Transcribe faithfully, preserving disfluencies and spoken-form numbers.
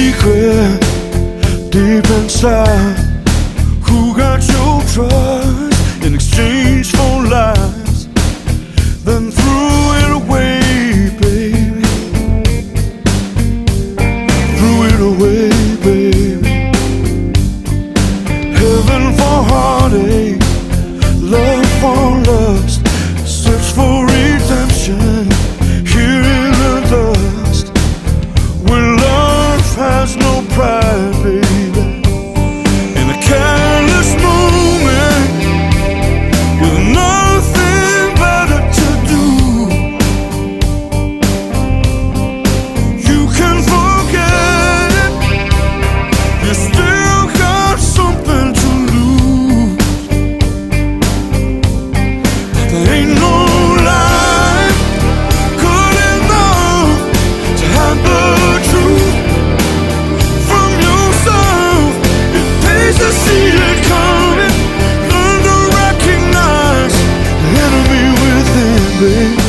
secret deep inside. Who got your trust in exchange for lies? Then threw it away, baby. Threw it away, baby. Heaven for heartache, love for lust, search for redemption here in the dust, where love has no pride, baby. In a careless moment, with nothing better to do, you can forget it. You still got something to lose. There ain't no life good enough to hide the truth from yourself. It pays to see it coming, learn to recognize the enemy within, baby.